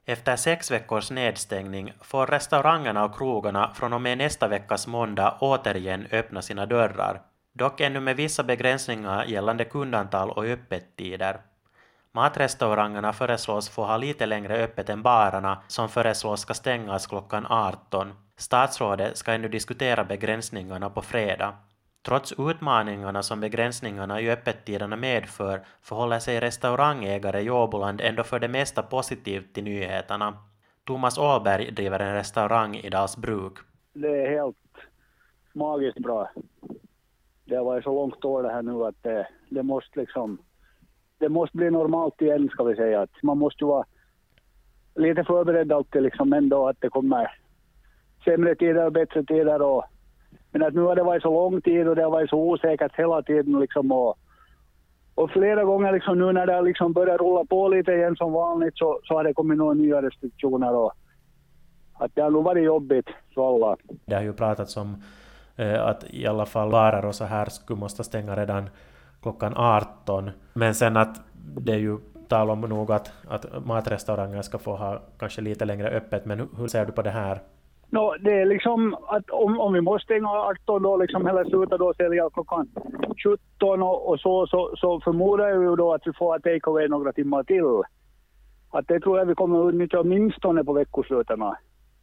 Efter 6 veckors nedstängning får restaurangerna och krogarna från och med nästa veckas måndag återigen öppna sina dörrar, dock ännu med vissa begränsningar gällande kundantal och öppettider. Matrestaurangerna föreslås få ha lite längre öppet än barerna som föreslås ska stängas klockan 18. Statsrådet ska ännu diskutera begränsningarna på fredag. Trots utmaningarna som begränsningarna i öppettiderna medför förhåller sig restaurangägare i Åboland ändå för det mesta positivt till nyheterna. Thomas Åhlberg driver en restaurang i Dalsbruk. Det är helt magiskt bra. Det har varit så långt år det här nu att det måste bli normalt igen, ska vi säga. Att man måste vara lite förberedd alltid liksom ändå att det kommer sämre tider och bättre tider. Men att nu har det varit så lång tid och det har varit så osäkert hela tiden liksom och flera gånger liksom nu när det liksom börjar rulla på lite igen som vanligt så har det kommit några nya restriktioner och att det har nog varit jobbigt för alla. Det har ju pratats om att i alla fall barer och så här skulle måste stänga redan klockan 18. Men sen att det är ju tal om nog att matrestauranger ska få ha kanske lite längre öppet. Men hur ser du på det här? Det är liksom att om vi måste stänga 18 då liksom eller sluta då sälja klockan 17 och så förmodar jag ju då att vi får take away några timmar till. Att det tror jag vi kommer att utnyttja minstone på veckoslutena.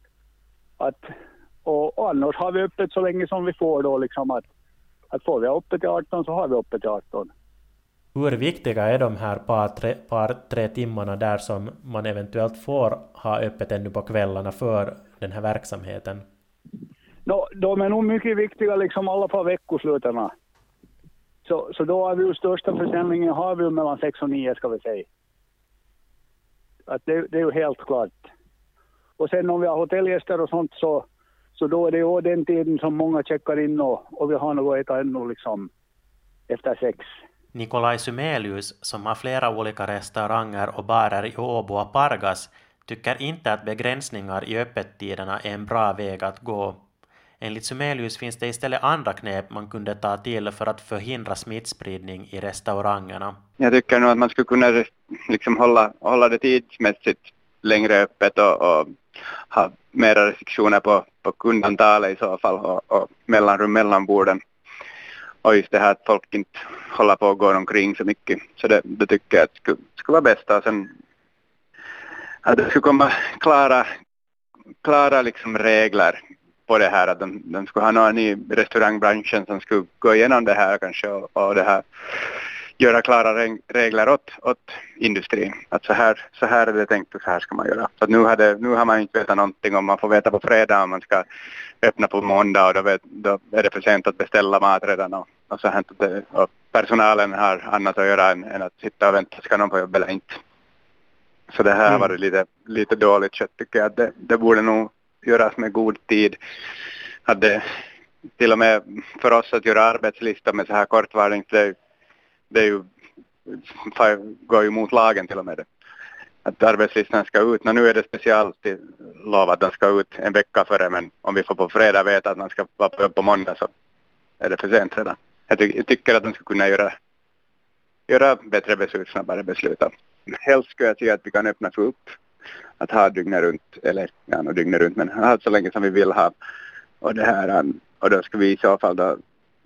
Och annars har vi öppet så länge som vi får då liksom att får vi öppet till 18 så har vi öppet till 18. Hur viktiga är de här tre timmarna där som man eventuellt får ha öppet ännu på kvällarna för den här verksamheten? De är nog mycket viktiga liksom alla på veckoslutena. Så då har vi ju största försäljningen har vi mellan 6 och 9 ska vi säga. Att det är ju helt klart. Och sen om vi har hotellgäster och sånt så då är det ju den tiden som många checkar in och vi har något att äta ännu liksom efter 6. Nikolaj Sumelius, som har flera olika restauranger och barer i Åbo och Pargas, tycker inte att begränsningar i öppettiderna är en bra väg att gå. Enligt Sumelius finns det istället andra knep man kunde ta till för att förhindra smittspridning i restaurangerna. Jag tycker nog att man skulle kunna liksom hålla det tidsmässigt längre öppet och ha mera restriktioner på kundantalet i så fall och mellanrum mellan borden. Och just det här att folk inte håller på att gå omkring så mycket. Så det tycker jag att skulle vara bäst. Och sen att det skulle komma klara liksom regler på det här. Att de skulle ha någon i restaurangbranschen som skulle gå igenom det här kanske och det här göra klara regler åt industrin. Att så här är det tänkt och så här ska man göra. Så att nu har man inte vetat någonting om man får veta på fredag om man ska öppna på måndag och då är det för sent att beställa mat redan och så här. Och personalen har annat att göra än att sitta och vänta, ska någon på jobb eller inte. Så det här var det lite dåligt så jag tycker att det borde nog göras med god tid. Att det, till och med för oss att göra arbetslistor med så här kortvarning, det är ju, går ju mot lagen till och med det. Att arbetslistan ska ut. Nu är det speciellt lov att den ska ut en vecka före, men om vi får på fredag veta att man ska vara på måndag så är det för sent redan. Jag tycker att de ska kunna göra bättre beslut, snabbare beslut. Helst skulle jag säga att vi kan öppna för upp. Att ha dygnet runt, eller dygnet runt, men ha så länge som vi vill ha. Och det här, och då ska vi i så fall då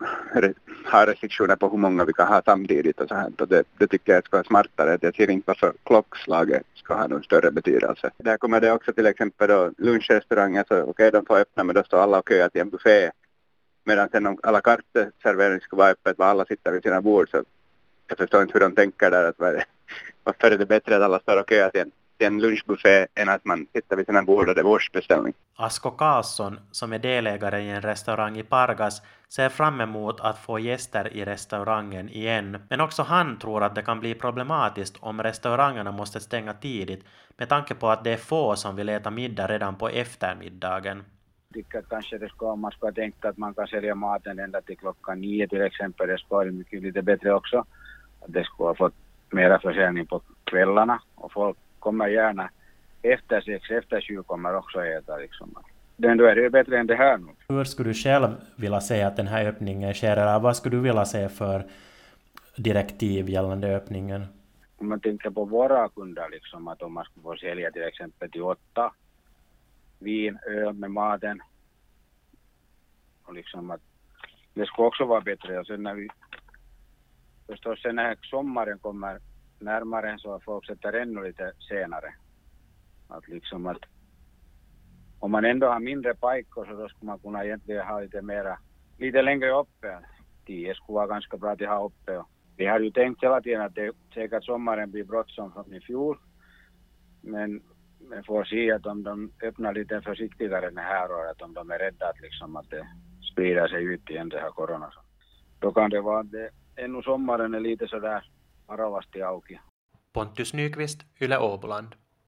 ha restriktioner på hur många vi kan ha samtidigt och så här. Och det tycker jag ska vara smartare. Jag ser inte varför klockslaget ska ha någon större betydelse. Där kommer det också till exempel då lunchrestauranger, så okej, de får öppna, men då står alla och köar till en buffé. Medan sen om alla kartservering ska vara öppet och alla sitter vid sina bord, så jag förstår inte hur de tänker där. Att varför är det bättre att alla står och köar till en lunchbuffé än att man sitter vid sina bord och det är årsbeställning. Asko Karlsson, som är delägare i en restaurang i Pargas, ser fram emot att få gäster i restaurangen igen. Men också han tror att det kan bli problematiskt om restaurangerna måste stänga tidigt med tanke på att det är få som vill äta middag redan på eftermiddagen. Jag tycker att kanske det ska, man ska tänka att man kan sälja maten ända till klockan 9 till exempel. Det ska vara mycket lite bättre också. Att det ska ha fått mera försäljning på kvällarna och folk kommer gärna efter 6, efter 7 kommer också äta liksom. Då är det ju bättre än det här nu. Hur skulle du själv vilja säga att den här öppningen sker, eller vad skulle du vilja säga för direktiv gällande öppningen? om man tänker på våra kunder liksom, att om man skulle få sälja till exempel till 8 vin, öl med maten och liksom att det skulle också vara bättre. Och sen när vi förstås sen när sommaren kommer närmare så får folk sätta ännu lite senare. Att liksom att om man ändå har mindre pajkor så då skulle man kunna egentligen ha lite längre uppe. 10 skulle vara ganska bra att ha uppe. Vi har ju tänkt hela tiden att det säkert sommaren blir bråttom som i fjol. Men får se att om de öppnar lite försiktigare den här året, om de är rädda att, liksom, att det sprider sig ut igen det här corona. Då kan det vara att det ännu sommaren är lite sådär varovasti auki. Pontus Nyqvist, Yle Åboland.